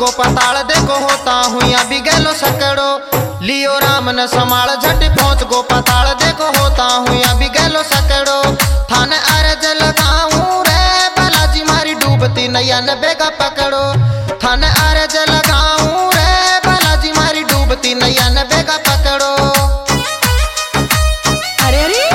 गो पताल देखो होता हूँ या भी गैलो सकड़ो। लियो राम न संभाल झट पहुँच गो पताल देखो होता हूँ या भी गैलो सकड़ो। थाने अर्ज लगाऊं रे बालाजी मारी डूबती नैया न बेगा पकड़ो। थाने अर्ज लगाऊं रे बालाजी मारी डूबती नैया न बेगा पकड़ो। अरे अरे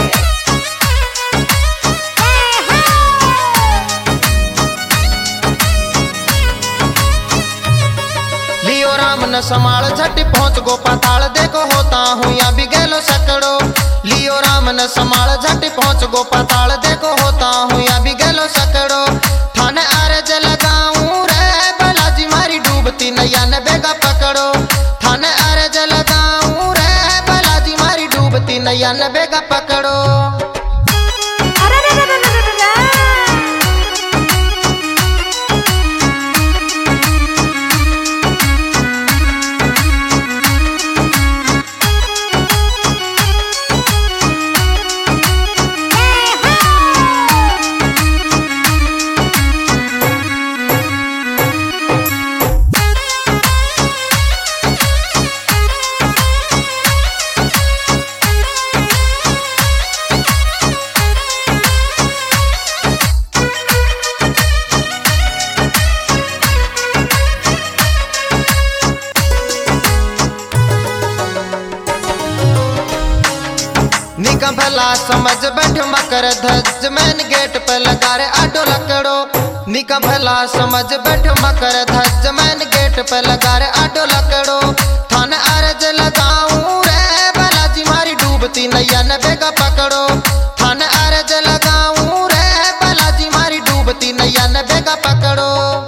लियो राम न संभाल झट पहुँच गो पताल देखो होता हूँ या भी गैलो सकड़ो। लियो राम न संभाल झट पहुँच गो पताल देखो होता हूँ या भी गैलो सकड़ो। थाने अर्ज लगाऊं रे बालाजी मारी डूबती नैया न बेगा पकड़ो। थाने अर्ज लगाऊं रे बालाजी मारी डूबती नैया न बेगा पकड़ो। निका भला समझ बैठ मकर ध्वज मैन गेट पे लगा रे आडो लकड़ो। निका भला समझ बैठ मकर ध्वज मैन गेट पे लगा रे आडो लकड़ो। थाने अर्ज लगाऊं रे बालाजी मारी डूबती नैया न बेगा पकड़ो। थाने अर्ज लगाऊं रे बालाजी मारी डूबती नैया न बेगा पकड़ो।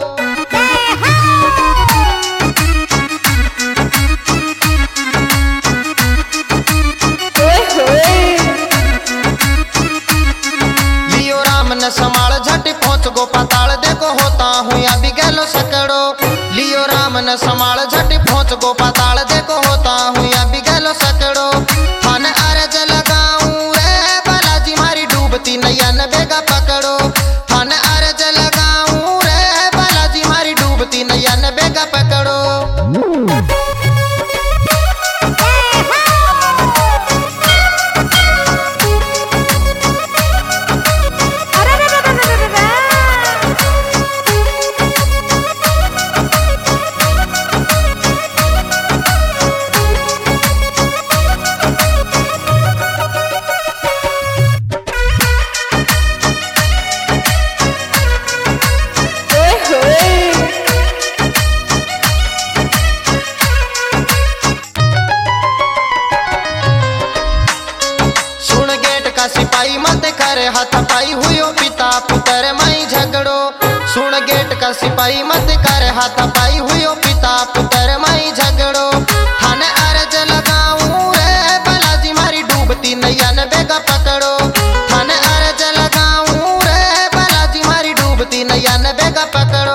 संभाल झट पहुँच गो पताल देखो होता हूँ या भी गैलो सकड़ो। लियो राम न संभाल झट पहुँच गो पताल देखो होता हूँ या भी गैलो सकड़ो। थाने अर्ज लगाऊं रे बालाजी मारी डूबती नैया न बेगा पकड़ो। थाने अर्ज लगाऊं रे बालाजी मारी डूबती नैया न बेगा पकड़ो। सिपाही मत करे हाथ पाई हुयो पिता पुत्र माई झगड़ो। सुन गेट का सिपाही मत करे हाथ पाई हुयो पिता पुत्र माई झगड़ो। थाने अर्ज लगाऊं रे बालाजी मारी डूबती नैया न बेगा पकड़ो। थाने अर्ज लगाऊं रे बालाजी मारी डूबती नैया न बेगा पकड़ो।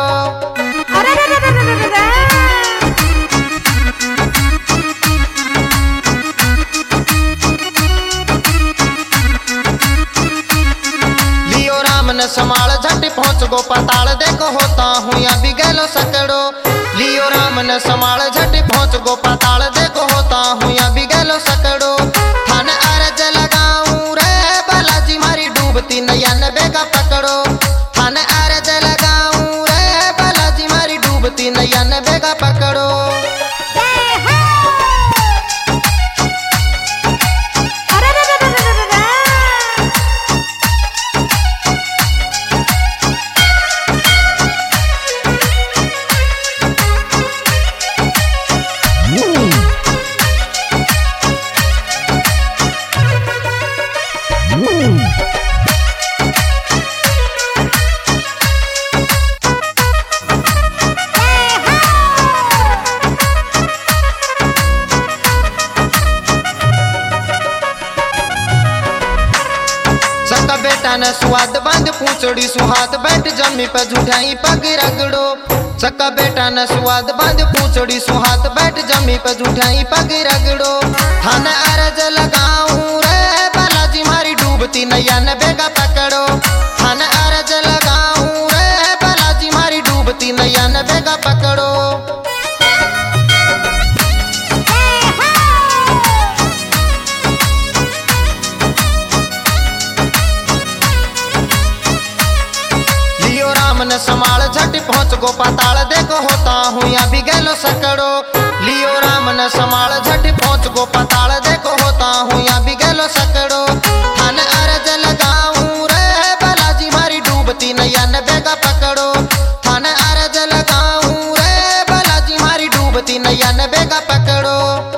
संभाल झट पहुँच गो पताल देखो होता हूँ या भी गैलो सकड़ो। लियो राम न संभाल झट पहुँच गो पताल देखो होता हूँ या भी गैलो सकड़ो। थाने अर्ज लगाऊं रे बालाजी मारी डूबती नैया न बेगा पकड़ो। थाने अर्ज लगाऊं रे बालाजी मारी डूबती नैया न बेगा पकड़ो। बेटा न स्वाद बंद पूछड़ी सुहात बैठ जमी पे झूठाई पग रगड़ो। सक्का बेटा न स्वाद बंद पूछड़ी सुहात बैठ जमी पे झूठाई पग रगड़ो। थाने अर्ज लगाऊं रे बालाजी मारी डूबती नैया न बेगा पकड़ो। थाने अर्ज लगाऊं रे बालाजी मारी डूबती नैया न बेगा पकड़ो। गो पाताल देखो होता हूँ या भी गेलो सकड़ो। लियो राम न संभाल झट 5 गो पाताल देखो होता हूँ या भी गेलो सकड़ो। थाने अर्ज लगाऊं रे बालाजी मारी डूबती नैया न बेगा पकड़ो। थाने अर्ज लगाऊं रे बालाजी मारी डूबती नैया न बेगा पकड़ो।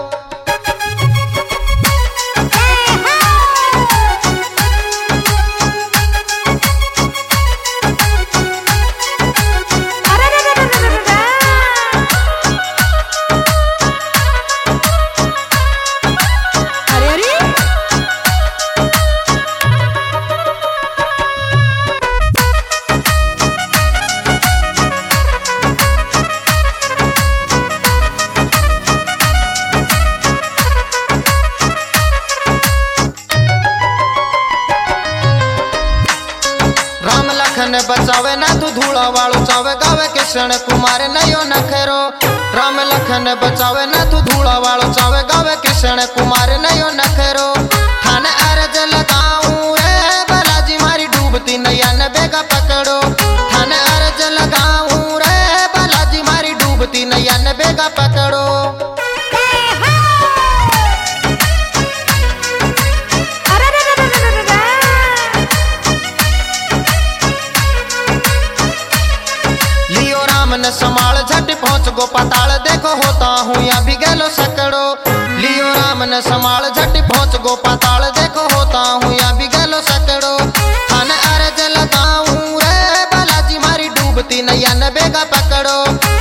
बचावे ना तू धूला वालो चावे गावे किशन कुमार नयो नखरो। राम लखन बचावे ना तू धूला वालो चावे गावे किशन कुमार नयो नखरो। थाने अर्ज लगाऊं रे बालाजी मारी डूबती नैया न बेगा पकड़ो। थाने अर्ज लगाऊं रे बालाजी मारी डूबती नैया न बेगा पकड़ो। न संभाल झट 5 गो पाताल देखो होता हूँ या भी गेलो सकड़ो। लियो राम न संभाल झट 5 गो पाताल देखो होता हूँ या भी गेलो सकड़ो। थाने अर्ज लगाऊं रे बालाजी मारी डूबती नैया न बेगा पकड़ो।